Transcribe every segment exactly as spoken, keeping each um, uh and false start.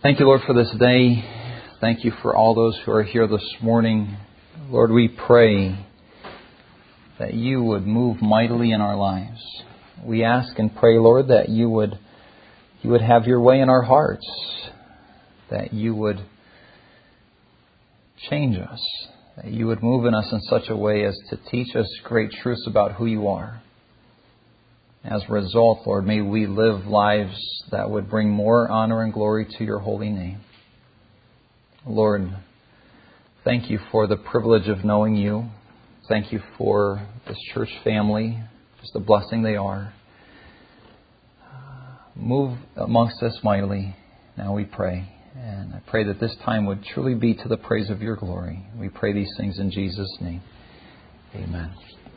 Thank you, Lord, for this day. Thank you for all those who are here this morning. Lord, we pray that you would move mightily in our lives. We ask and pray, Lord, that you would you would have your way in our hearts, that you would change us, that you would move in us in such a way as to teach us great truths about who you are. As a result, Lord, may we live lives that would bring more honor and glory to your holy name. Lord, thank you for the privilege of knowing you. Thank you for this church family, just the blessing they are. Move amongst us mightily, now we pray. And I pray that this time would truly be to the praise of your glory. We pray these things in Jesus' name. Amen.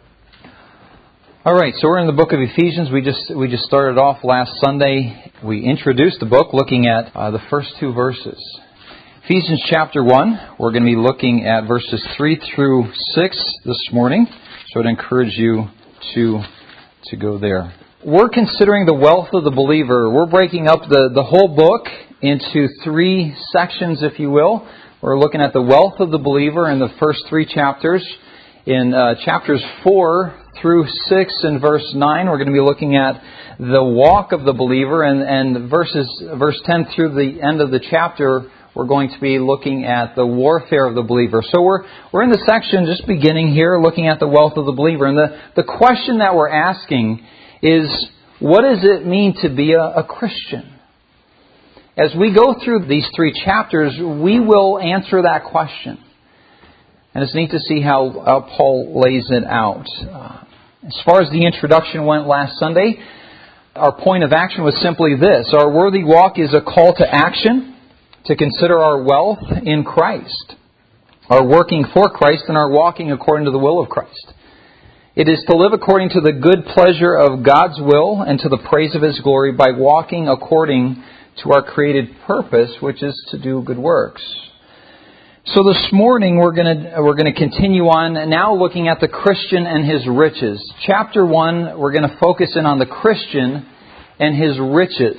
All right, so we're in the book of Ephesians. We just we just started off last Sunday. We introduced the book looking at uh, the first two verses. Ephesians chapter one, we're going to be looking at verses three through six this morning. So I'd encourage you to, to go there. We're considering the wealth of the believer. We're breaking up the, the whole book into three sections, if you will. We're looking at the wealth of the believer in the first three chapters. In uh, chapters four through six and verse nine, we're going to be looking at the walk of the believer. And, and verses verse ten through the end of the chapter, we're going to be looking at the warfare of the believer. So we're we're in the section just beginning here, looking at the wealth of the believer. And the, the question that we're asking is, what does it mean to be a, a Christian? As we go through these three chapters, we will answer that question. And it's neat to see how, how Paul lays it out. Uh, as far as the introduction went last Sunday, our point of action was simply this. Our worthy walk is a call to action, to consider our wealth in Christ, our working for Christ, and our walking according to the will of Christ. It is to live according to the good pleasure of God's will and to the praise of His glory by walking according to our created purpose, which is to do good works. So this morning we're going to we're going to continue on now looking at the Christian and his riches. Chapter one, we're going to focus in on the Christian and his riches.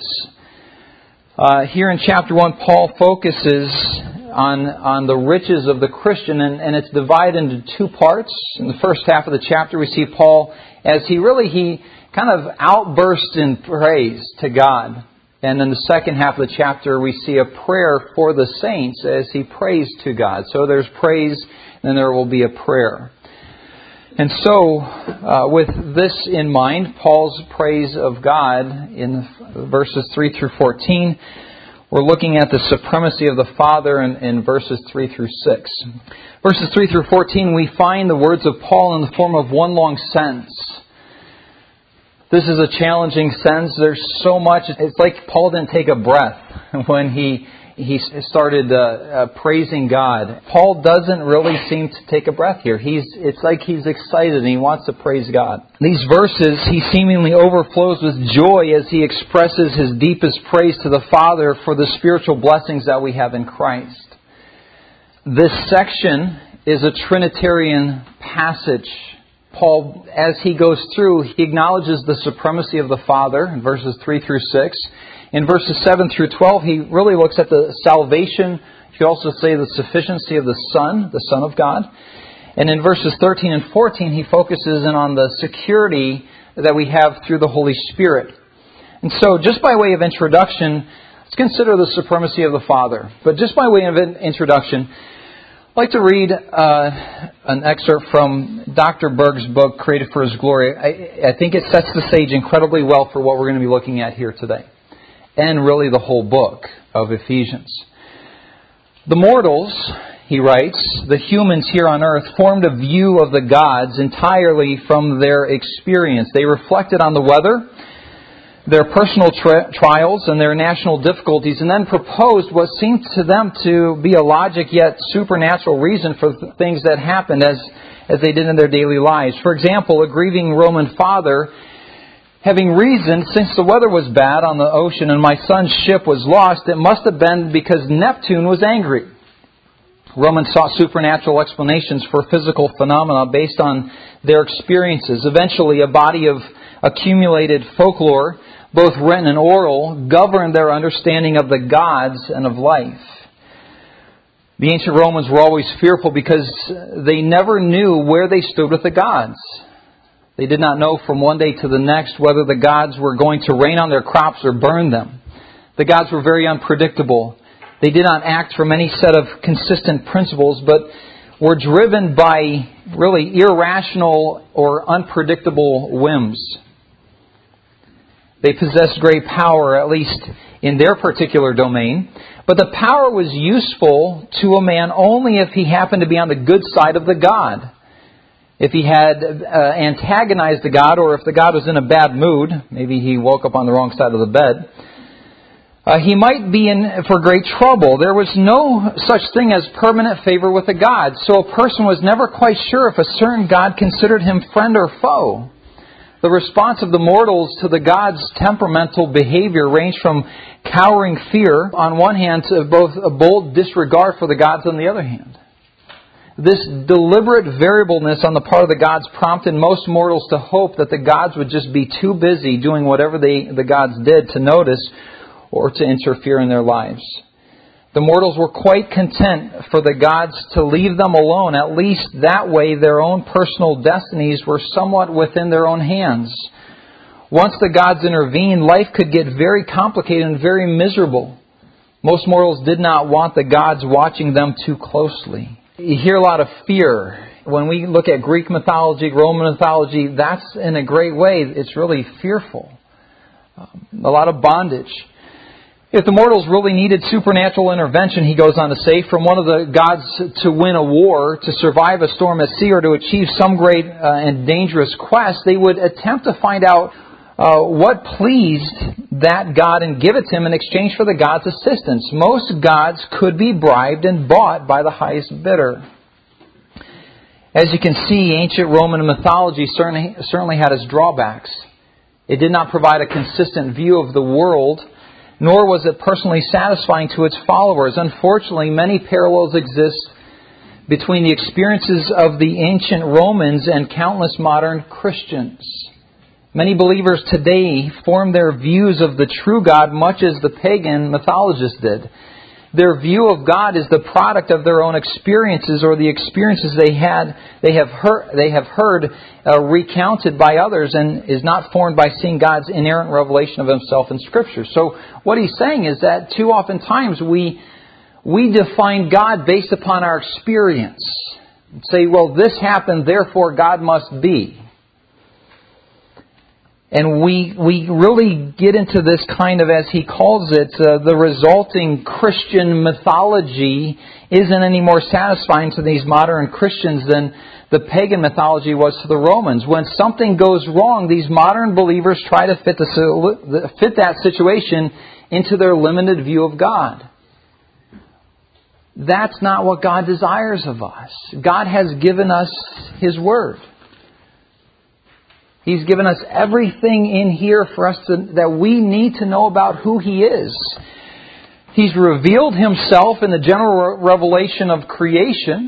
Uh, here in chapter one, Paul focuses on on the riches of the Christian, and, and it's divided into two parts. In the first half of the chapter, we see Paul as he really he kind of outbursts in praise to God. And in the second half of the chapter, we see a prayer for the saints as he prays to God. So there's praise, and then there will be a prayer. And so, uh, with this in mind, Paul's praise of God in verses three through fourteen, we're looking at the supremacy of the Father in, in verses three through six. Verses three through fourteen, we find the words of Paul in the form of one long sentence. This is a challenging sentence. There's so much. It's like Paul didn't take a breath when he he started uh, uh, praising God. Paul doesn't really seem to take a breath here. He's it's like he's excited and he wants to praise God. These verses, he seemingly overflows with joy as he expresses his deepest praise to the Father for the spiritual blessings that we have in Christ. This section is a Trinitarian passage. Paul, as he goes through, he acknowledges the supremacy of the Father in verses three through six. In verses seven through twelve, he really looks at the salvation, you could also say the sufficiency of the Son, the Son of God. And in verses thirteen and fourteen, he focuses in on the security that we have through the Holy Spirit. And so, just by way of introduction, let's consider the supremacy of the Father. But just by way of introduction, I'd like to read uh, an excerpt from Doctor Berg's book, Created for His Glory. I, I think it sets the stage incredibly well for what we're going to be looking at here today. And really the whole book of Ephesians. The mortals, he writes, the humans here on earth, formed a view of the gods entirely from their experience. They reflected on the weather, their personal tri- trials and their national difficulties, and then proposed what seemed to them to be a logic yet supernatural reason for the things that happened as, as they did in their daily lives. For example, a grieving Roman father having reasoned, since the weather was bad on the ocean and my son's ship was lost, it must have been because Neptune was angry. Romans sought supernatural explanations for physical phenomena based on their experiences. Eventually, a body of accumulated folklore both written and oral, governed their understanding of the gods and of life. The ancient Romans were always fearful because they never knew where they stood with the gods. They did not know from one day to the next whether the gods were going to rain on their crops or burn them. The gods were very unpredictable. They did not act from any set of consistent principles, but were driven by really irrational or unpredictable whims. They possessed great power, at least in their particular domain, but the power was useful to a man only if he happened to be on the good side of the god. If he had uh, antagonized the god, or if the god was in a bad mood, maybe he woke up on the wrong side of the bed, Uh, he might be in for great trouble. There was no such thing as permanent favor with the gods, so a person was never quite sure if a certain god considered him friend or foe. The response of the mortals to the gods' temperamental behavior ranged from cowering fear on one hand to both a bold disregard for the gods on the other hand. This deliberate variableness on the part of the gods prompted most mortals to hope that the gods would just be too busy doing whatever they, the gods did to notice or to interfere in their lives. The mortals were quite content for the gods to leave them alone. At least that way their own personal destinies were somewhat within their own hands. Once the gods intervened, life could get very complicated and very miserable. Most mortals did not want the gods watching them too closely. You hear a lot of fear. When we look at Greek mythology, Roman mythology, that's in a great way, it's really fearful. Um, a lot of bondage. If the mortals really needed supernatural intervention, he goes on to say, from one of the gods to win a war, to survive a storm at sea, or to achieve some great uh, and dangerous quest, they would attempt to find out uh, what pleased that god and give it to him in exchange for the god's assistance. Most gods could be bribed and bought by the highest bidder. As you can see, ancient Roman mythology certainly, certainly had its drawbacks. It did not provide a consistent view of the world, nor was it personally satisfying to its followers. Unfortunately, many parallels exist between the experiences of the ancient Romans and countless modern Christians. Many believers today form their views of the true God much as the pagan mythologists did. Their view of God is the product of their own experiences or the experiences they had, they have heard, they have heard uh, recounted by others, and is not formed by seeing God's inerrant revelation of Himself in Scripture. So what he's saying is that too often times we we define God based upon our experience. Say, well, this happened, therefore God must be. And we we really get into this kind of, as he calls it, uh, the resulting Christian mythology isn't any more satisfying to these modern Christians than the pagan mythology was to the Romans. When something goes wrong, these modern believers try to fit, the, fit that situation into their limited view of God. That's not what God desires of us. God has given us His Word. He's given us everything in here for us to, that we need to know about who He is. He's revealed Himself in the general revelation of creation,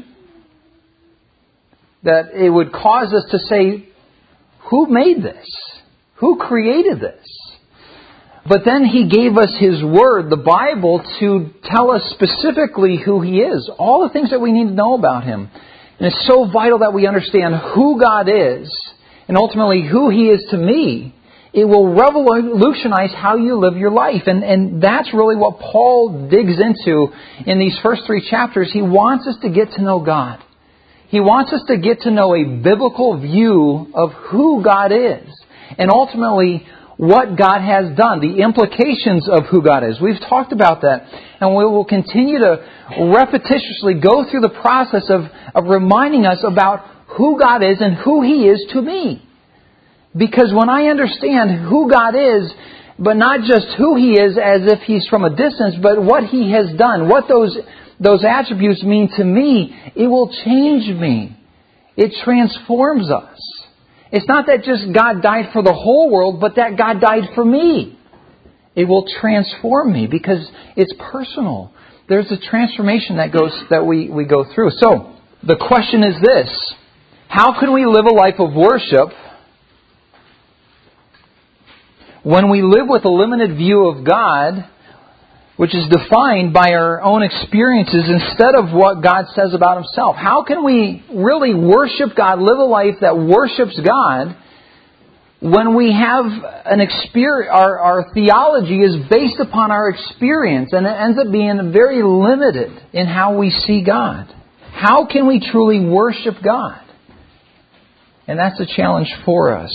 that it would cause us to say, who made this? Who created this? But then He gave us His Word, the Bible, to tell us specifically who He is. All the things that we need to know about Him. And it's so vital that we understand who God is, and ultimately who He is to me. It will revolutionize how you live your life. And, and that's really what Paul digs into in these first three chapters. He wants us to get to know God. He wants us to get to know a biblical view of who God is. And ultimately, what God has done. The implications of who God is. We've talked about that. And we will continue to repetitiously go through the process of, of reminding us about who God is and who He is to me. Because when I understand who God is, but not just who He is as if He's from a distance, but what He has done, what those, those attributes mean to me, it will change me. It transforms us. It's not that just God died for the whole world, but that God died for me. It will transform me because it's personal. There's a transformation that goes that we, we go through. So, the question is this. How can we live a life of worship when we live with a limited view of God, which is defined by our own experiences instead of what God says about Himself. How can we really worship God, live a life that worships God, when we have an experience, our, our theology is based upon our experience, and it ends up being very limited in how we see God? How can we truly worship God? And that's a challenge for us.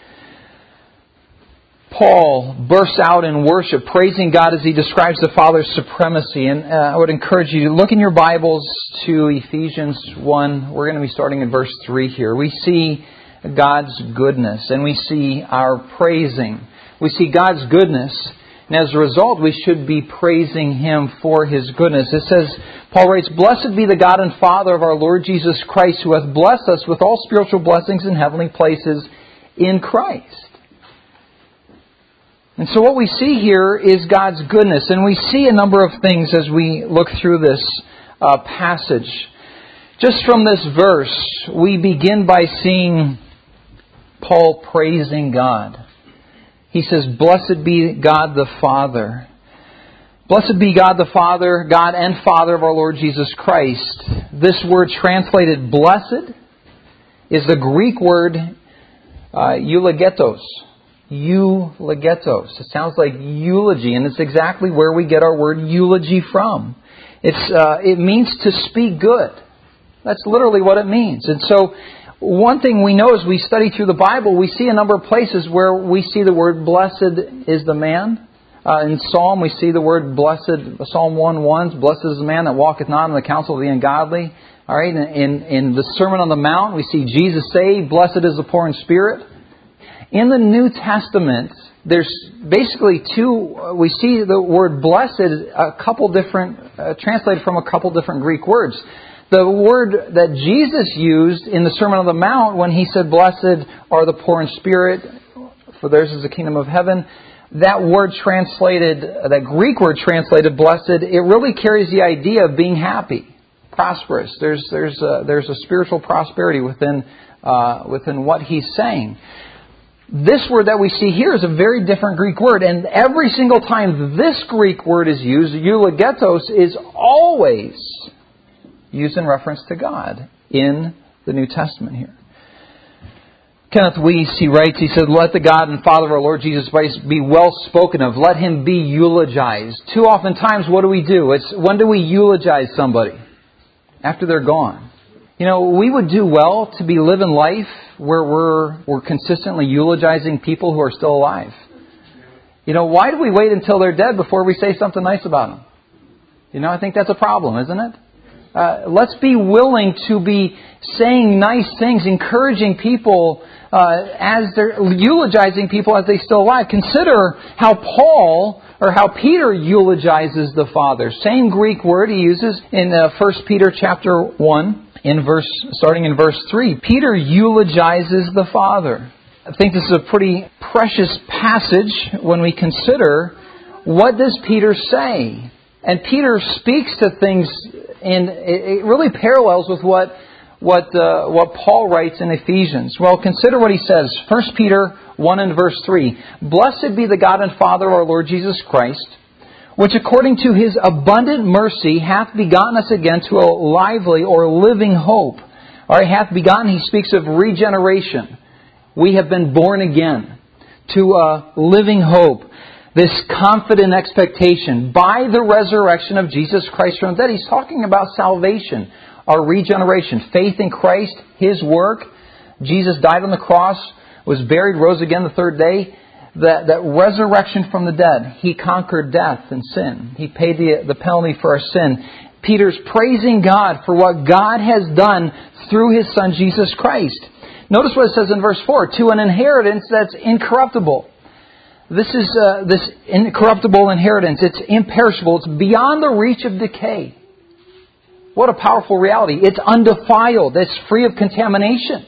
Paul bursts out in worship, praising God as he describes the Father's supremacy. And uh, I would encourage you to look in your Bibles to Ephesians one. We're going to be starting in verse three here. We see God's goodness, and we see our praising. We see God's goodness, and as a result, we should be praising Him for His goodness. It says, Paul writes, "Blessed be the God and Father of our Lord Jesus Christ, who hath blessed us with all spiritual blessings in heavenly places in Christ." And so what we see here is God's goodness, and we see a number of things as we look through this uh, passage. Just from this verse, we begin by seeing Paul praising God. He says, "Blessed be God the Father." Blessed be God the Father, God and Father of our Lord Jesus Christ. This word translated blessed is the Greek word uh, eulogetos. Eulogetos. It sounds like eulogy, and it's exactly where we get our word eulogy from. It's uh, it means to speak good. That's literally what it means. And so, one thing we know as we study through the Bible, we see a number of places where we see the word blessed is the man. Uh, in Psalm, we see the word blessed, Psalm one one, blessed is the man that walketh not in the counsel of the ungodly. All right, in, in the Sermon on the Mount, we see Jesus say, "Blessed is the poor in spirit." In the New Testament, there's basically two, we see the word blessed a couple different, uh, translated from a couple different Greek words. The word that Jesus used in the Sermon on the Mount when He said, "Blessed are the poor in spirit, for theirs is the kingdom of heaven," that word translated, that Greek word translated blessed, it really carries the idea of being happy, prosperous. There's there's a, there's a spiritual prosperity within uh, within what He's saying. This word that we see here is a very different Greek word, and every single time this Greek word is used, eulogetos, is always used in reference to God in the New Testament here. Kenneth Weiss, he writes, he said, "Let the God and Father of our Lord Jesus Christ be well spoken of. Let Him be eulogized." Too often times, what do we do? It's when do we eulogize somebody? After they're gone. You know, we would do well to be living life where we're we're consistently eulogizing people who are still alive. You know, why do we wait until they're dead before we say something nice about them? You know, I think that's a problem, isn't it? Uh, let's be willing to be saying nice things, encouraging people uh, as they're eulogizing people as they're still alive. Consider how Paul or how Peter eulogizes the Father. Same Greek word he uses in uh, First Peter chapter one, in verse starting in verse three. Peter eulogizes the Father. I think this is a pretty precious passage when we consider what does Peter say. And Peter speaks to things, and it really parallels with what what uh, what Paul writes in Ephesians. Well, consider what he says. First Peter one and verse three. "Blessed be the God and Father of our Lord Jesus Christ, which according to His abundant mercy hath begotten us again to a lively or living hope." All right, hath begotten, he speaks of regeneration. We have been born again to a living hope. This confident expectation by the resurrection of Jesus Christ from the dead. He's talking about salvation, our regeneration, faith in Christ, His work. Jesus died on the cross, was buried, rose again the third day. That, that resurrection from the dead. He conquered death and sin. He paid the, the penalty for our sin. Peter's praising God for what God has done through His Son Jesus Christ. Notice what it says in verse four. "To an inheritance that's incorruptible." This is uh, this incorruptible inheritance. It's imperishable. It's beyond the reach of decay. What a powerful reality. It's undefiled. It's free of contamination.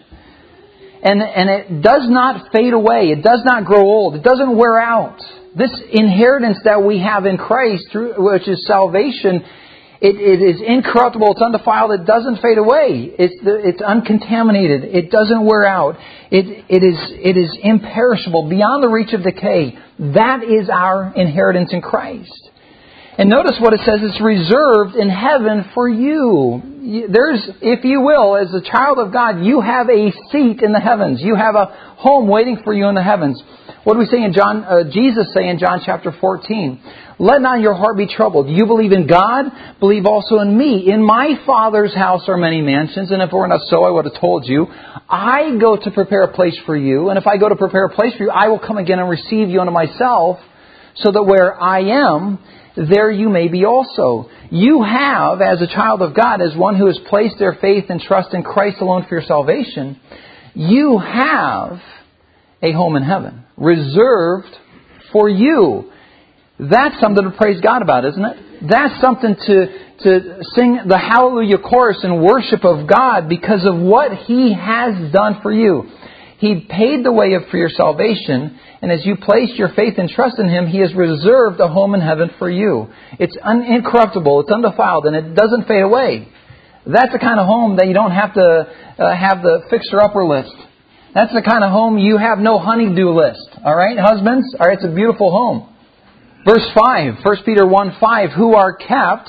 And, and it does not fade away. It does not grow old. It doesn't wear out. This inheritance that we have in Christ, through, which is salvation, It, it is incorruptible, it's undefiled, it doesn't fade away. It's, the, it's uncontaminated, it doesn't wear out. It, it, is, it is imperishable, beyond the reach of decay. That is our inheritance in Christ. And notice what it says, it's reserved in heaven for you. There's, if you will, as a child of God, you have a seat in the heavens. You have a home waiting for you in the heavens. What do we say in John, uh, Jesus say in John chapter fourteen? Let not your heart be troubled. You believe in God, believe also in me. In my Father's house are many mansions, and if it were not so, I would have told you. I go to prepare a place for you, and if I go to prepare a place for you, I will come again and receive you unto myself, so that where I am, there you may be also. You have, as a child of God, as one who has placed their faith and trust in Christ alone for your salvation, you have a home in heaven, reserved for you. That's something to praise God about, isn't it? That's something to, to sing the hallelujah chorus in worship of God because of what He has done for you. He paid the way for your salvation, and as you place your faith and trust in Him, He has reserved a home in heaven for you. It's un- incorruptible, it's undefiled, and it doesn't fade away. That's the kind of home that you don't have to uh, have the fixer-upper list. That's the kind of home you have no honey-do list. All right, husbands? All right, it's a beautiful home. Verse five, First Peter one five, who are kept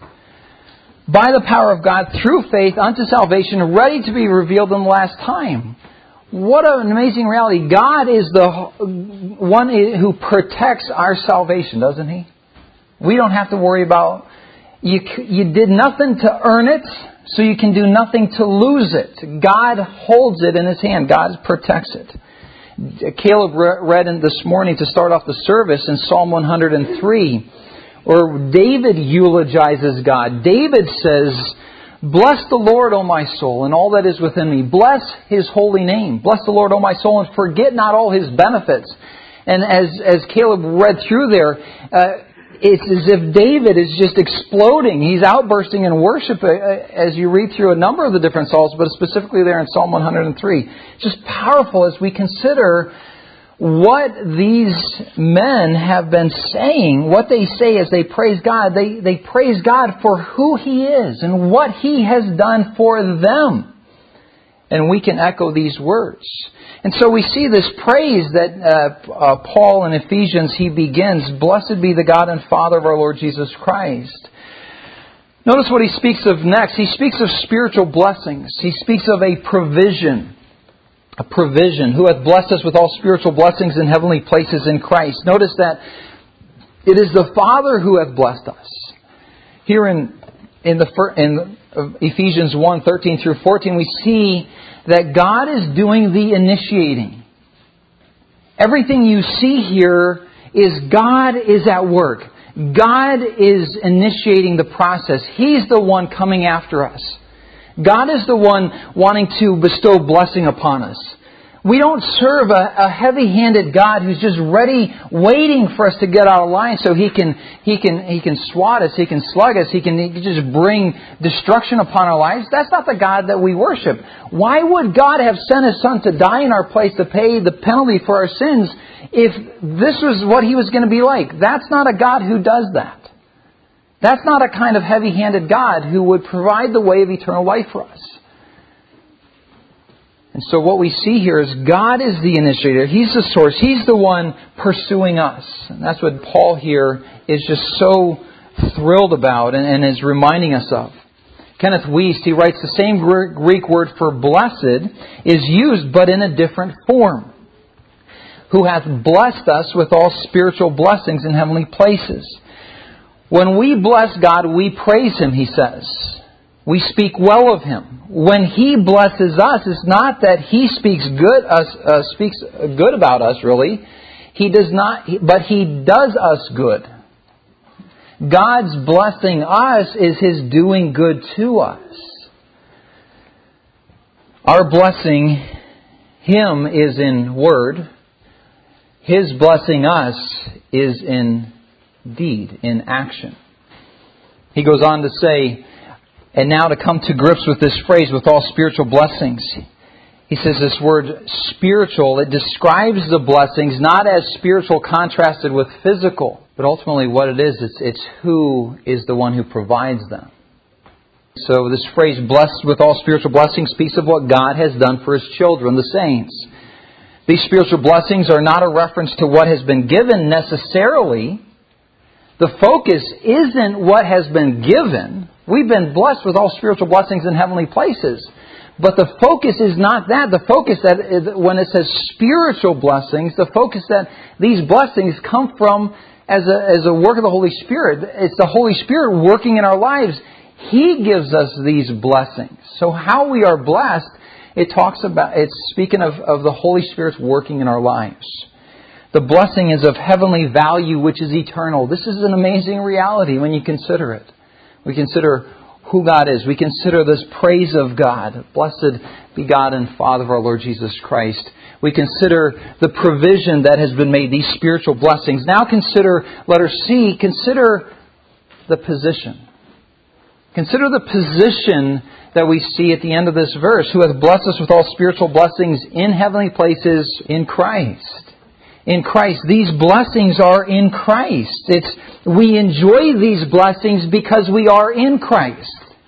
by the power of God through faith unto salvation, ready to be revealed in the last time. What an amazing reality. God is the one who protects our salvation, doesn't He? We don't have to worry about, you, you did nothing to earn it, so you can do nothing to lose it. God holds it in His hand. God protects it. Caleb read in this morning to start off the service in Psalm one hundred three, where David eulogizes God. David says, bless the Lord, O my soul, and all that is within me. Bless His holy name. Bless the Lord, O my soul, and forget not all His benefits. And as, as Caleb read through there, uh, it's as if David is just exploding. He's outbursting in worship as you read through a number of the different Psalms, but specifically there in Psalm one hundred three. It's just powerful as we consider what these men have been saying, what they say as they praise God. They, they praise God for who He is and what He has done for them. And we can echo these words. And so we see this praise that uh, uh, Paul in Ephesians, he begins, blessed be the God and Father of our Lord Jesus Christ. Notice what he speaks of next. He speaks of spiritual blessings. He speaks of a provision. A provision. Who hath blessed us with all spiritual blessings in heavenly places in Christ. Notice that it is the Father who hath blessed us. Here in, in, the, in Ephesians one, thirteen through fourteen, we see that God is doing the initiating. Everything you see here is God is at work. God is initiating the process. He's the one coming after us. God is the one wanting to bestow blessing upon us. We don't serve a, a heavy-handed God who's just ready, waiting for us to get out of line so He can He can He can swat us, He can slug us, He can, he can just bring destruction upon our lives. That's not the God that we worship. Why would God have sent His Son to die in our place to pay the penalty for our sins if this was what He was going to be like? That's not a God who does that. That's not a kind of heavy-handed God who would provide the way of eternal life for us. And so what we see here is God is the initiator. He's the source. He's the one pursuing us. And that's what Paul here is just so thrilled about and, and is reminding us of. Kenneth Wuest, he writes the same Greek word for blessed is used but in a different form. Who hath blessed us with all spiritual blessings in heavenly places. When we bless God, we praise Him, he says. We speak well of Him. When He blesses us, it's not that He speaks good us uh, speaks good about us, really. He does not, but He does us good. God's blessing us is His doing good to us. Our blessing Him is in word. His blessing us is in deed, in action. He goes on to say, and now to come to grips with this phrase, with all spiritual blessings. He says this word spiritual, it describes the blessings not as spiritual contrasted with physical. But ultimately what it is, it's, it's who is the one who provides them. So this phrase, blessed with all spiritual blessings, speaks of what God has done for His children, the saints. These spiritual blessings are not a reference to what has been given necessarily. The focus isn't what has been given. We've been blessed with all spiritual blessings in heavenly places. But the focus is not that. The focus that is, when it says spiritual blessings, the focus that these blessings come from as a, as a work of the Holy Spirit. It's the Holy Spirit working in our lives. He gives us these blessings. So how we are blessed, it talks about, it's speaking of, of the Holy Spirit's working in our lives. The blessing is of heavenly value, which is eternal. This is an amazing reality when you consider it. We consider who God is. We consider this praise of God. Blessed be God and Father of our Lord Jesus Christ. We consider the provision that has been made, these spiritual blessings. Now consider, letter C, consider the position. Consider the position that we see at the end of this verse. Who hath blessed us with all spiritual blessings in heavenly places in Christ. In Christ. These blessings are in Christ. It's we enjoy these blessings because we are in Christ.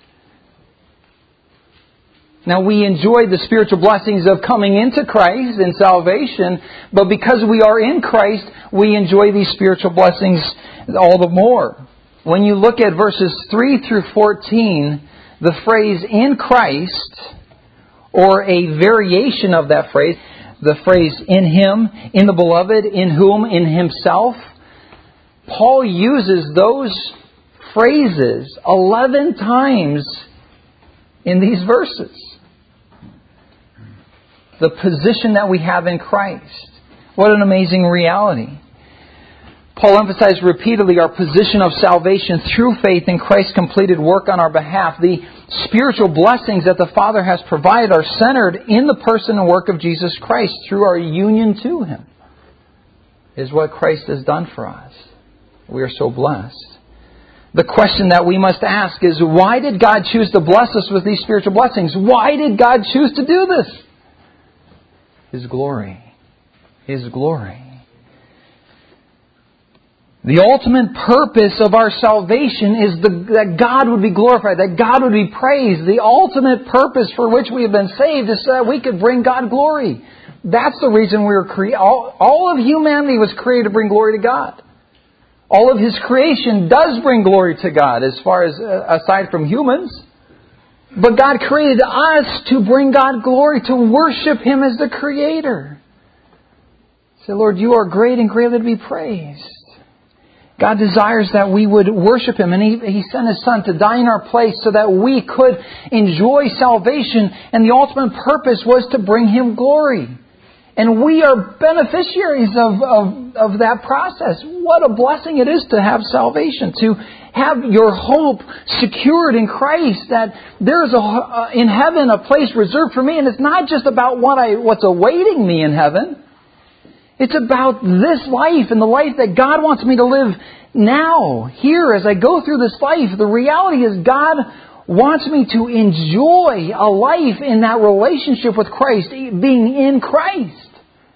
Now we enjoy the spiritual blessings of coming into Christ and salvation, but because we are in Christ, we enjoy these spiritual blessings all the more. When you look at verses three through fourteen, the phrase in Christ, or a variation of that phrase, the phrase in Him, in the Beloved, in whom, in Himself, Paul uses those phrases eleven times in these verses. The position that we have in Christ. What an amazing reality. Paul emphasized repeatedly our position of salvation through faith in Christ's completed work on our behalf. The spiritual blessings that the Father has provided are centered in the person and work of Jesus Christ through our union to Him. Is what Christ has done for us. We are so blessed. The question that we must ask is, why did God choose to bless us with these spiritual blessings? Why did God choose to do this? His glory. His glory. The ultimate purpose of our salvation is the, that God would be glorified, that God would be praised. The ultimate purpose for which we have been saved is so that we could bring God glory. That's the reason we were created. All, all of humanity was created to bring glory to God. All of His creation does bring glory to God, as far as uh, aside from humans. But God created us to bring God glory, to worship Him as the Creator. Say, Lord, You are great and greatly to be praised. God desires that we would worship Him, and He, He sent His Son to die in our place so that we could enjoy salvation, and the ultimate purpose was to bring Him glory. And we are beneficiaries of, of, of that process. What a blessing it is to have salvation, to have your hope secured in Christ, that there is a, uh, in heaven a place reserved for me, and it's not just about what I, what's awaiting me in heaven. It's about this life and the life that God wants me to live now, here, as I go through this life. The reality is God wants me to enjoy a life in that relationship with Christ, being in Christ.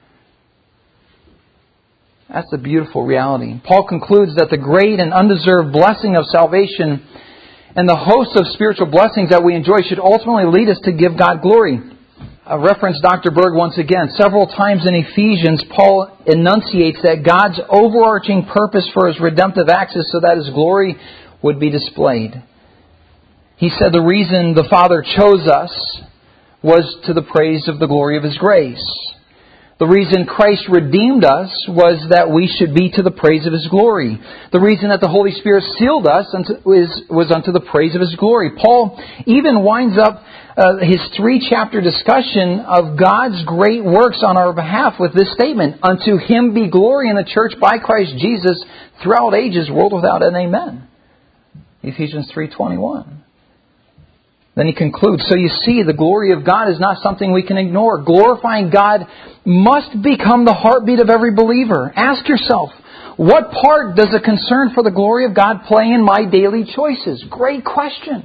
That's the beautiful reality. Paul concludes that the great and undeserved blessing of salvation and the host of spiritual blessings that we enjoy should ultimately lead us to give God glory. I reference Doctor Berg once again. Several times in Ephesians, Paul enunciates that God's overarching purpose for His redemptive acts is so that His glory would be displayed. He said the reason the Father chose us was to the praise of the glory of His grace. The reason Christ redeemed us was that we should be to the praise of His glory. The reason that the Holy Spirit sealed us was unto the praise of His glory. Paul even winds up uh, his three-chapter discussion of God's great works on our behalf with this statement: unto Him be glory in the church by Christ Jesus throughout ages, world without end. Amen. Ephesians three twenty-one. Then he concludes, so you see, the glory of God is not something we can ignore. Glorifying God must become the heartbeat of every believer. Ask yourself, what part does a concern for the glory of God play in my daily choices? Great question.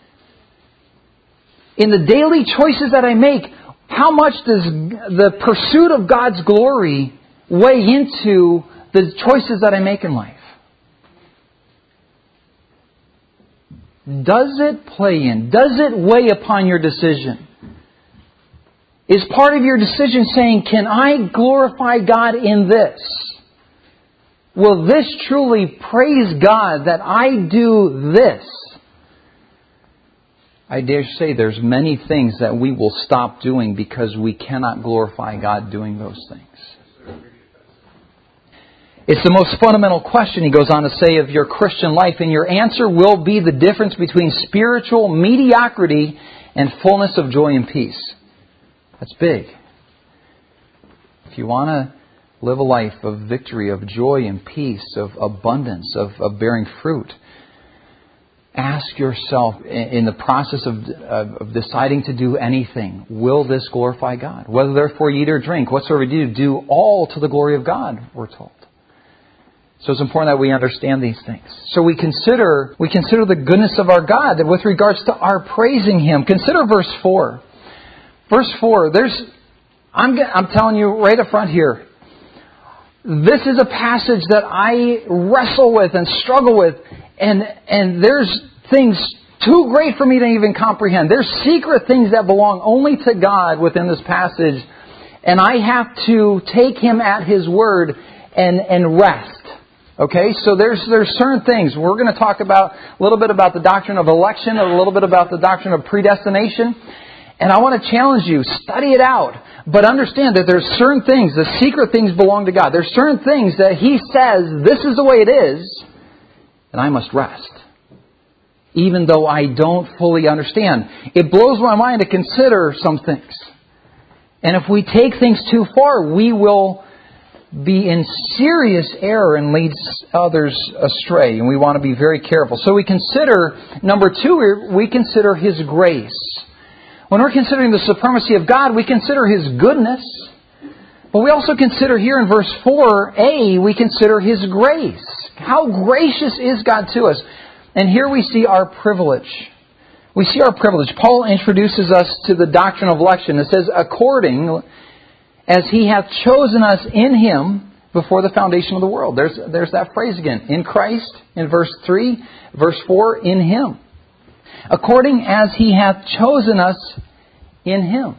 In the daily choices that I make, how much does the pursuit of God's glory weigh into the choices that I make in life? Does it play in? Does it weigh upon your decision? Is part of your decision saying, can I glorify God in this? Will this truly praise God that I do this? I dare say there's many things that we will stop doing because we cannot glorify God doing those things. It's the most fundamental question, he goes on to say, of your Christian life, and your answer will be the difference between spiritual mediocrity and fullness of joy and peace. That's big. If you want to live a life of victory, of joy and peace, of abundance, of, of bearing fruit, ask yourself in the process of, of, of deciding to do anything, will this glorify God? Whether therefore you eat or drink, whatsoever you do, do all to the glory of God, we're told. So it's important that we understand these things. So we consider we consider the goodness of our God with regards to our praising Him. Consider verse four. Verse four, there's, I'm, I'm telling you right up front here, this is a passage that I wrestle with and struggle with, and and there's things too great for me to even comprehend. There's secret things that belong only to God within this passage, and I have to take Him at His word and, and rest. Okay, so there's there's certain things. We're going to talk about a little bit about the doctrine of election, a little bit about the doctrine of predestination. And I want to challenge you, study it out. But understand that there's certain things, the secret things belong to God. There's certain things that He says, this is the way it is, and I must rest. Even though I don't fully understand. It blows my mind to consider some things. And if we take things too far, we will be in serious error and leads others astray. And we want to be very careful. So we consider, number two, we consider His grace. When we're considering the supremacy of God, we consider His goodness. But we also consider here in verse four A, we consider His grace. How gracious is God to us? And here we see our privilege. We see our privilege. Paul introduces us to the doctrine of election. It says, according as He hath chosen us in Him before the foundation of the world. There's, there's that phrase again. In Christ, in verse three. Verse four, in Him. According as He hath chosen us in Him.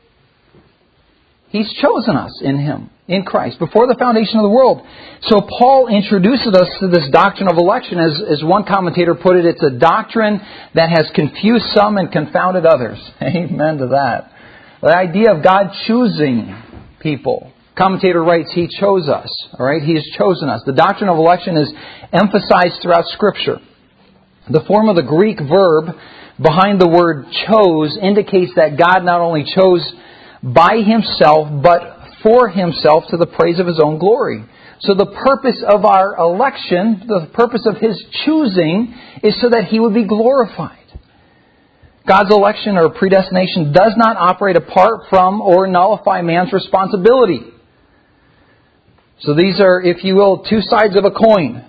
He's chosen us in Him, in Christ, before the foundation of the world. So Paul introduces us to this doctrine of election. As, as one commentator put it, it's a doctrine that has confused some and confounded others. Amen to that. The idea of God choosing people. Commentator writes, He chose us. All right, He has chosen us. The doctrine of election is emphasized throughout Scripture. The form of the Greek verb behind the word chose indicates that God not only chose by Himself, but for Himself to the praise of His own glory. So the purpose of our election, the purpose of His choosing, is so that He would be glorified. God's election or predestination does not operate apart from or nullify man's responsibility. So these are, if you will, two sides of a coin.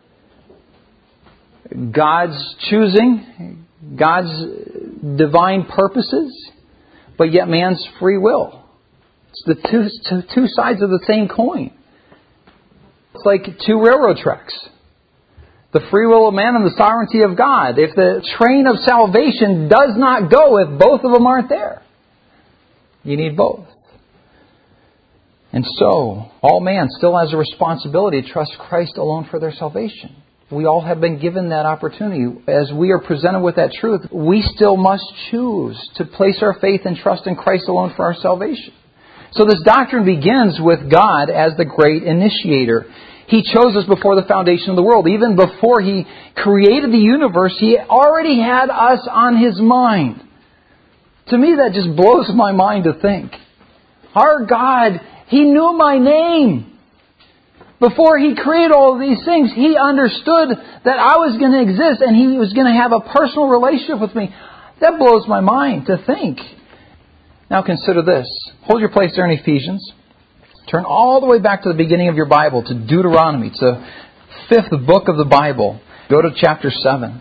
God's choosing, God's divine purposes, but yet man's free will. It's the two, two, two sides of the same coin. It's like two railroad tracks. The free will of man and the sovereignty of God. If the train of salvation does not go if both of them aren't there, you need both. And so, all man still has a responsibility to trust Christ alone for their salvation. We all have been given that opportunity. As we are presented with that truth, we still must choose to place our faith and trust in Christ alone for our salvation. So this doctrine begins with God as the great initiator. He chose us before the foundation of the world. Even before He created the universe, He already had us on His mind. To me, that just blows my mind to think. Our God, He knew my name. Before He created all of these things, He understood that I was going to exist and He was going to have a personal relationship with me. That blows my mind to think. Now consider this. Hold your place there in Ephesians. Turn all the way back to the beginning of your Bible, to Deuteronomy. It's the fifth book of the Bible. Go to chapter seven.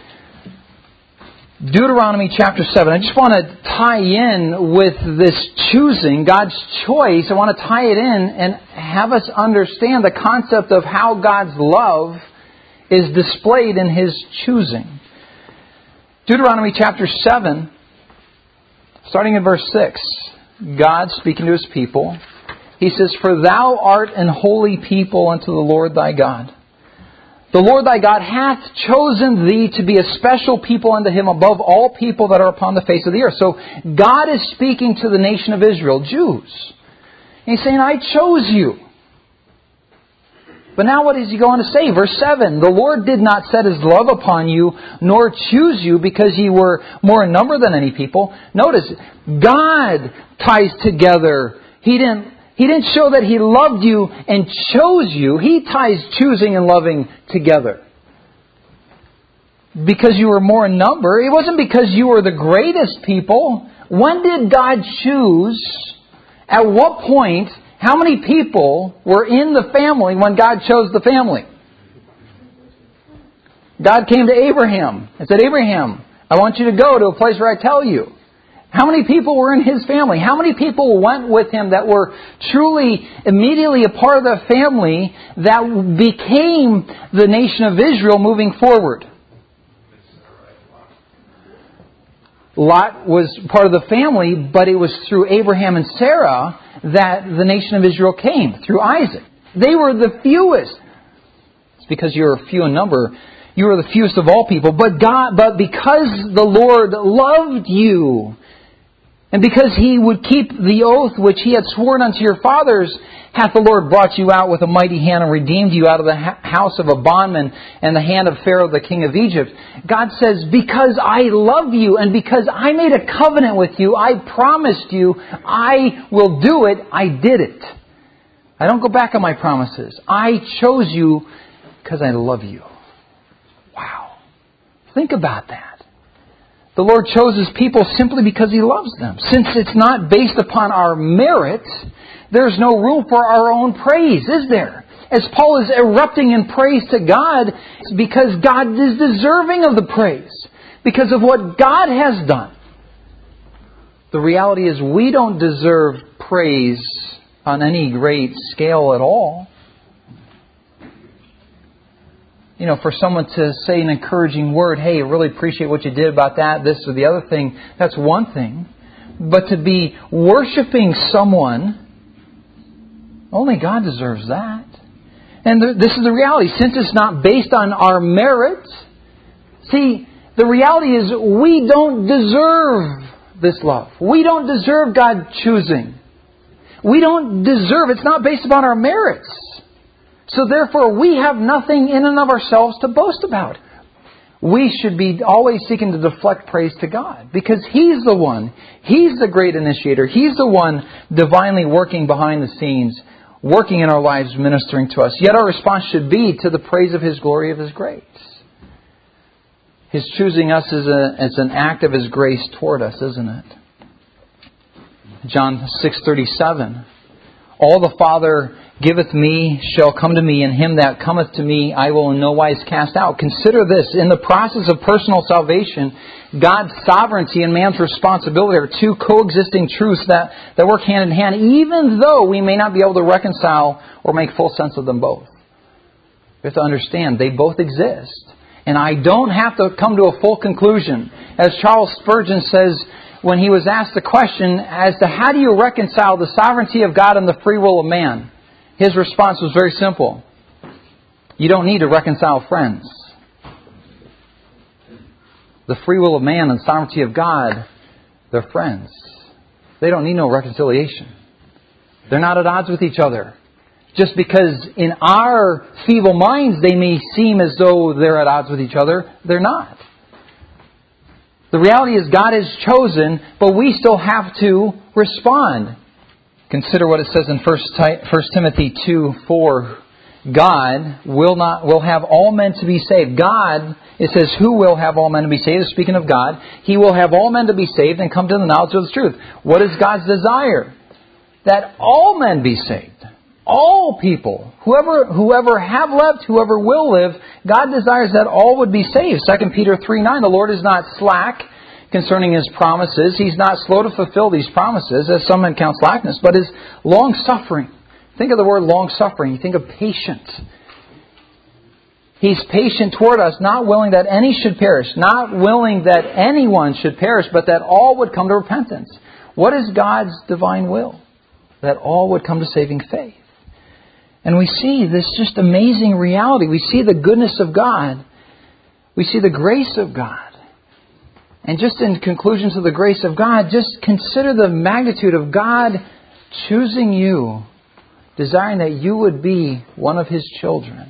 Deuteronomy chapter seven. I just want to tie in with this choosing, God's choice. I want to tie it in and have us understand the concept of how God's love is displayed in His choosing. Deuteronomy chapter seven, starting in verse six, God speaking to His people, He says, "For thou art an holy people unto the Lord thy God. The Lord thy God hath chosen thee to be a special people unto Him above all people that are upon the face of the earth." So God is speaking to the nation of Israel, Jews. And He's saying, I chose you. But now what is He going to say? Verse seven, "The Lord did not set His love upon you, nor choose you, because ye were more in number than any people." Notice, God ties together. He didn't, he didn't show that He loved you and chose you. He ties choosing and loving together. Because you were more in number. It wasn't because you were the greatest people. When did God choose? At what point? How many people were in the family when God chose the family? God came to Abraham and said, "Abraham, I want you to go to a place where I tell you." How many people were in his family? How many people went with him that were truly immediately a part of the family that became the nation of Israel moving forward? Lot was part of the family, but it was through Abraham and Sarah that the nation of Israel came, through Isaac. They were the fewest. It's because you're few in number. You were the fewest of all people. But God, but because the Lord loved you, and because He would keep the oath which He had sworn unto your fathers, hath the Lord brought you out with a mighty hand and redeemed you out of the house of a bondman and the hand of Pharaoh the king of Egypt. God says, because I love you and because I made a covenant with you, I promised you, I will do it, I did it. I don't go back on my promises. I chose you because I love you. Wow. Think about that. The Lord chose His people simply because He loves them. Since it's not based upon our merit, there's no room for our own praise, is there? As Paul is erupting in praise to God, it's because God is deserving of the praise. Because of what God has done. The reality is we don't deserve praise on any great scale at all. You know, for someone to say an encouraging word, "Hey, I really appreciate what you did about that, this or the other thing," that's one thing. But to be worshiping someone, only God deserves that. And th- this is the reality. Since it's not based on our merit, see, the reality is we don't deserve this love. We don't deserve God choosing. We don't deserve, it's not based upon our merits. So therefore, we have nothing in and of ourselves to boast about. We should be always seeking to deflect praise to God. Because He's the one. He's the great initiator. He's the one divinely working behind the scenes, working in our lives, ministering to us. Yet our response should be to the praise of His glory, of His grace. His choosing us is, a, is an act of His grace toward us, isn't it? John six thirty-seven. "All the Father giveth me shall come to me, and him that cometh to me I will in no wise cast out." Consider this. In the process of personal salvation, God's sovereignty and man's responsibility are two coexisting truths that, that work hand in hand, even though we may not be able to reconcile or make full sense of them both. We have to understand they both exist. And I don't have to come to a full conclusion. As Charles Spurgeon says, when he was asked the question as to how do you reconcile the sovereignty of God and the free will of man, his response was very simple. You don't need to reconcile friends. The free will of man and sovereignty of God, they're friends. They don't need no reconciliation. They're not at odds with each other. Just because in our feeble minds they may seem as though they're at odds with each other, they're not. The reality is God has chosen, but we still have to respond. Consider what it says in First Timothy two four. God will not will have all men to be saved. God, it says, who will have all men to be saved? Speaking of God, He will have all men to be saved and come to the knowledge of the truth. What is God's desire? That all men be saved. All people, whoever whoever have left, whoever will live, God desires that all would be saved. Second Peter three nine, the Lord is not slack concerning His promises. He's not slow to fulfill these promises, as some men count slackness, but is long-suffering. Think of the word long-suffering. You think of patience. He's patient toward us, not willing that any should perish, not willing that anyone should perish, but that all would come to repentance. What is God's divine will? That all would come to saving faith. And we see this just amazing reality. We see the goodness of God. We see the grace of God. And just in conclusion to the grace of God, just consider the magnitude of God choosing you, desiring that you would be one of His children.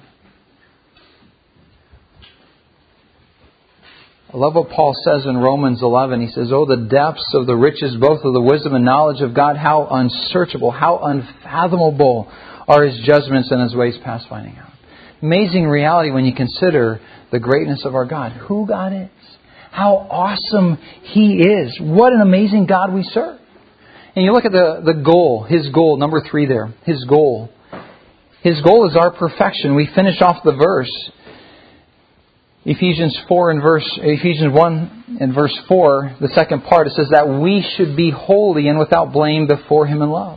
I love what Paul says in Romans eleven. He says, "Oh, the depths of the riches, both of the wisdom and knowledge of God, how unsearchable, how unfathomable are His judgments and His ways past finding out." Amazing reality when you consider the greatness of our God. Who God is. How awesome He is. What an amazing God we serve. And you look at the, the goal, His goal, number three there. His goal. His goal is our perfection. We finish off the verse. Ephesians four and verse Ephesians one and verse four, the second part, it says that we should be holy and without blame before Him in love.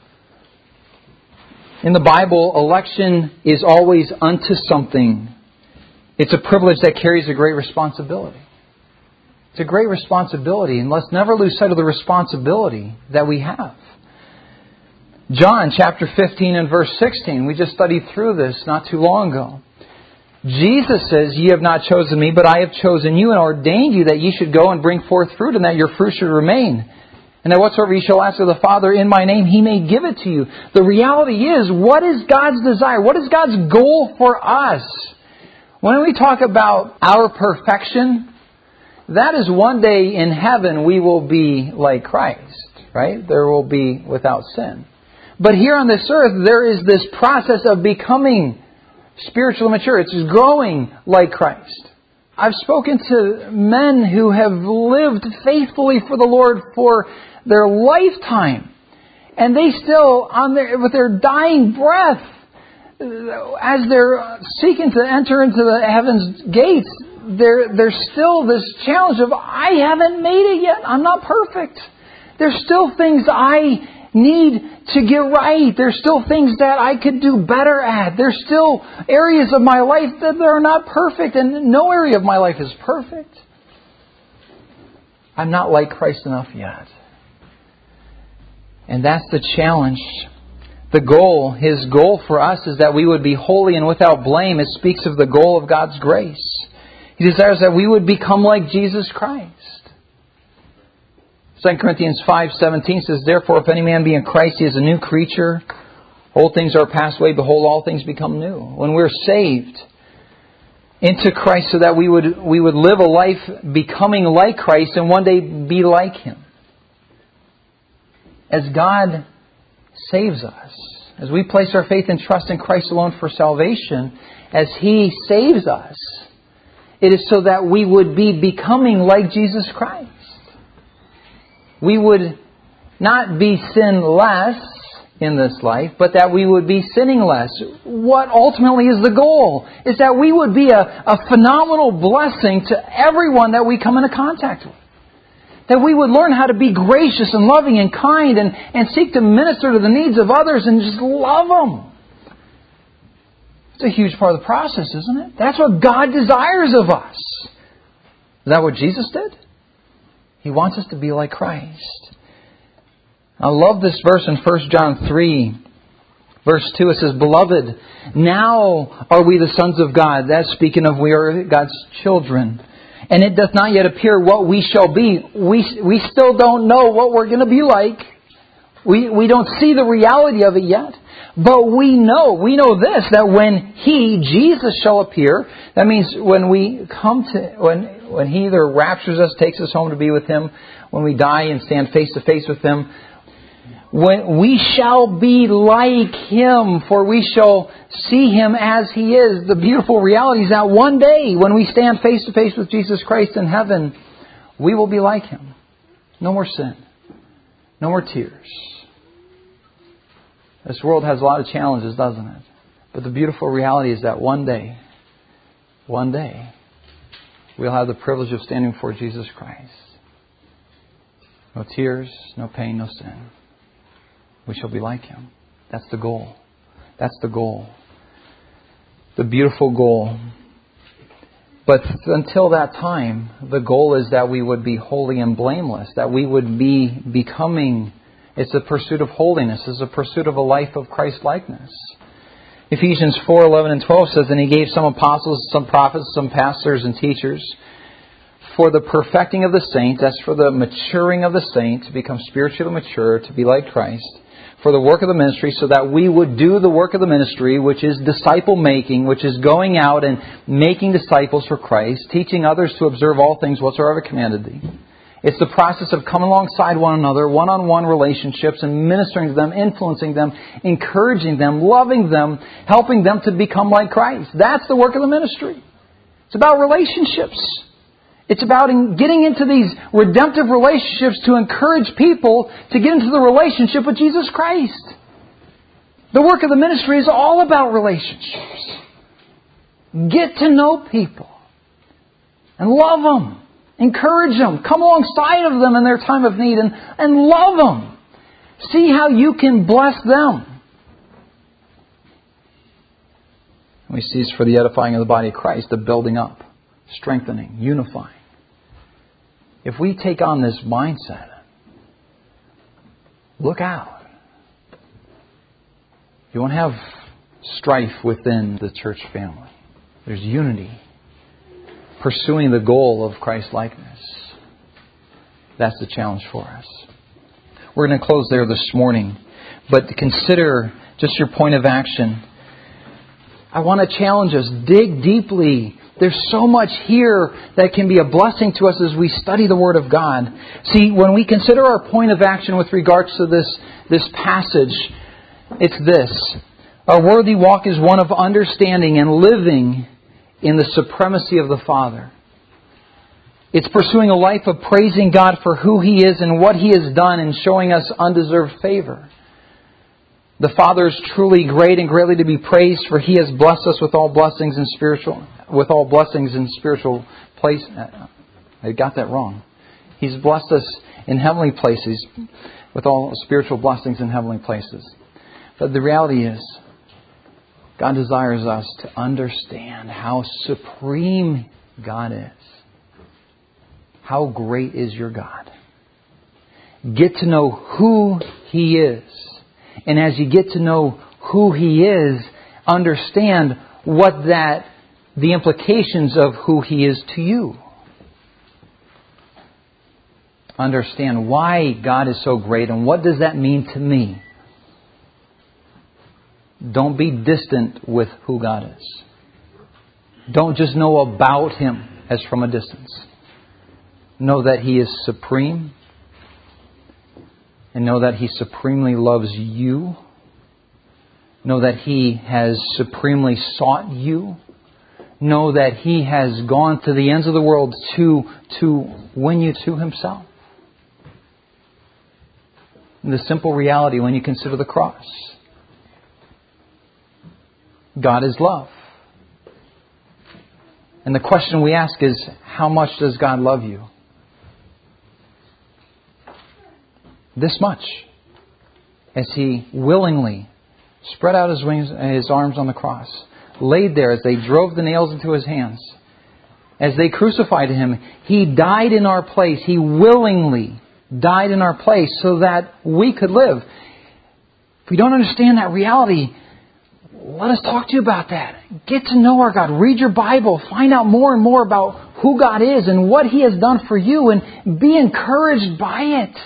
In the Bible, election is always unto something. It's a privilege that carries a great responsibility. It's a great responsibility, and let's never lose sight of the responsibility that we have. John chapter fifteen and verse sixteen, we just studied through this not too long ago. Jesus says, "Ye have not chosen me, but I have chosen you and ordained you that ye should go and bring forth fruit, and that your fruit should remain. And that whatsoever ye shall ask of the Father in my name, He may give it to you." The reality is, what is God's desire? What is God's goal for us? When we talk about our perfection, that is one day in heaven we will be like Christ, right? There will be without sin. But here on this earth, there is this process of becoming spiritually mature. It's growing like Christ. I've spoken to men who have lived faithfully for the Lord for their lifetime. And they still, on their, with their dying breath, as they're seeking to enter into the heaven's gates, there, there's still this challenge of, I haven't made it yet. I'm not perfect. There's still things I need to get right. There's still things that I could do better at. There's still areas of my life that are not perfect, and no area of my life is perfect. I'm not like Christ enough yet. And that's the challenge. The goal, His goal for us is that we would be holy and without blame. It speaks of the goal of God's grace. He desires that we would become like Jesus Christ. Second Corinthians five seventeen says, "Therefore, if any man be in Christ, he is a new creature. Old things are passed away. Behold, all things become new." When we're saved into Christ so that we would, we would live a life becoming like Christ and one day be like Him. As God saves us, as we place our faith and trust in Christ alone for salvation, as He saves us, it is so that we would be becoming like Jesus Christ. We would not be sinless in this life, but that we would be sinning less. What ultimately is the goal? Is that we would be a, a phenomenal blessing to everyone that we come into contact with. That we would learn how to be gracious and loving and kind and, and seek to minister to the needs of others and just love them. It's a huge part of the process, isn't it? That's what God desires of us. Is that what Jesus did? He wants us to be like Christ. I love this verse in First John three, verse two. It says, "Beloved, now are we the sons of God." That's speaking of we are God's children. "And it doth not yet appear what we shall be." We, we still don't know what we're going to be like. We, we don't see the reality of it yet. But we know, we know this, that when He, Jesus, shall appear, that means when we come to, when, when He either raptures us, takes us home to be with Him, when we die and stand face to face with Him, when we shall be like Him, for we shall see Him as He is. The beautiful reality is that one day, when we stand face to face with Jesus Christ in heaven, we will be like Him. No more sin. No more tears. This world has a lot of challenges, doesn't it? But the beautiful reality is that one day, one day, we'll have the privilege of standing before Jesus Christ. No tears, no pain, no sin. We shall be like Him. That's the goal. That's the goal. The beautiful goal. But until that time, the goal is that we would be holy and blameless, that we would be becoming, it's a pursuit of holiness, it's a pursuit of a life of Christ-likeness. Ephesians four, eleven and twelve says, "And He gave some apostles, some prophets, some pastors and teachers for the perfecting of the saints," that's for the maturing of the saints, to become spiritually mature, to be like Christ, "for the work of the ministry," so that we would do the work of the ministry, which is disciple making, which is going out and making disciples for Christ, teaching others to observe all things whatsoever commanded thee. It's the process of coming alongside one another, one-on-one relationships, and ministering to them, influencing them, encouraging them, loving them, helping them to become like Christ. That's the work of the ministry. It's about relationships. It's about getting into these redemptive relationships to encourage people to get into the relationship with Jesus Christ. The work of the ministry is all about relationships. Get to know people and love them. Encourage them. Come alongside of them in their time of need and, and love them. See how you can bless them. We see it's for the edifying of the body of Christ, the building up, strengthening, unifying. If we take on this mindset, look out. You won't have strife within the church family. There's unity. Pursuing the goal of Christ-likeness. That's the challenge for us. We're going to close there this morning. But to consider just your point of action. I want to challenge us. Dig deeply. There's so much here that can be a blessing to us as we study the Word of God. See, when we consider our point of action with regards to this, this passage, it's this. Our worthy walk is one of understanding and living in the supremacy of the Father. It's pursuing a life of praising God for who He is and what He has done and showing us undeserved favor. The Father is truly great and greatly to be praised, for He has blessed us with all blessings and spiritual, with all blessings in spiritual place. I got that wrong. He's blessed us in heavenly places with all spiritual blessings in heavenly places. But the reality is, God desires us to understand how supreme God is. How great is your God. Get to know who He is. And as you get to know who He is, understand what that, the implications of who He is to you. Understand why God is so great and what does that mean to me. Don't be distant with who God is. Don't just know about Him as from a distance. Know that He is supreme. And know that He supremely loves you. Know that He has supremely sought you. Know that He has gone to the ends of the world to, to win you to Himself. And the simple reality when you consider the cross. God is love. And the question we ask is, how much does God love you? This much. As He willingly spread out His wings and His arms on the cross. Laid there as they drove the nails into His hands. As they crucified Him, He died in our place. He willingly died in our place so that we could live. If we don't understand that reality, let us talk to you about that. Get to know our God. Read your Bible. Find out more and more about who God is and what He has done for you. And be encouraged by it.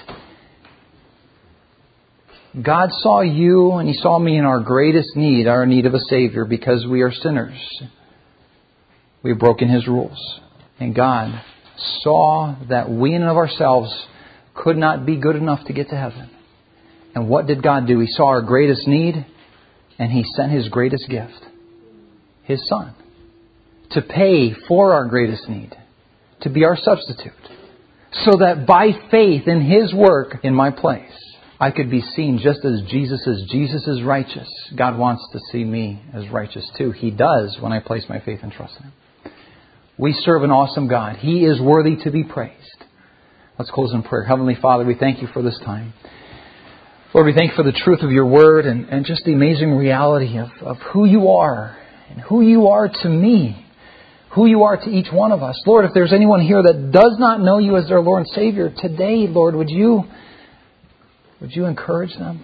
God saw you and He saw me in our greatest need, our need of a Savior, because we are sinners. We've broken His rules. And God saw that we in and of ourselves could not be good enough to get to heaven. And what did God do? He saw our greatest need. And He sent His greatest gift, His Son, to pay for our greatest need, to be our substitute, so that by faith in His work in my place, I could be seen just as Jesus is. Jesus is righteous. God wants to see me as righteous too. He does when I place my faith and trust in Him. We serve an awesome God. He is worthy to be praised. Let's close in prayer. Heavenly Father, we thank You for this time. Lord, we thank You for the truth of Your Word and, and just the amazing reality of, of who You are and who You are to me. who you are to each one of us. Lord, if there's anyone here that does not know you as their Lord and Savior, today, Lord, would you, would you encourage them?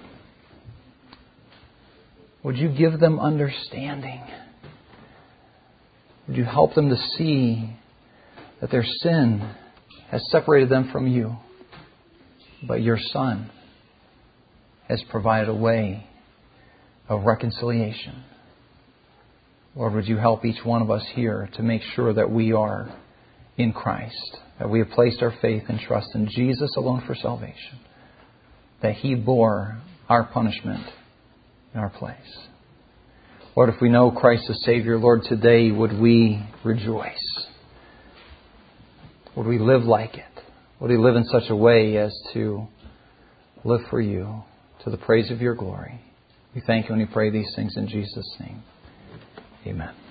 Would you give them understanding? Would you help them to see that their sin has separated them from you, but your Son has provided a way of reconciliation? Lord, would you help each one of us here to make sure that we are in Christ, that we have placed our faith and trust in Jesus alone for salvation, that He bore our punishment in our place. Lord, if we know Christ as Savior, Lord, today would we rejoice? Would we live like it? Would we live in such a way as to live for you, to the praise of your glory? We thank you and we pray these things in Jesus' name. Amen.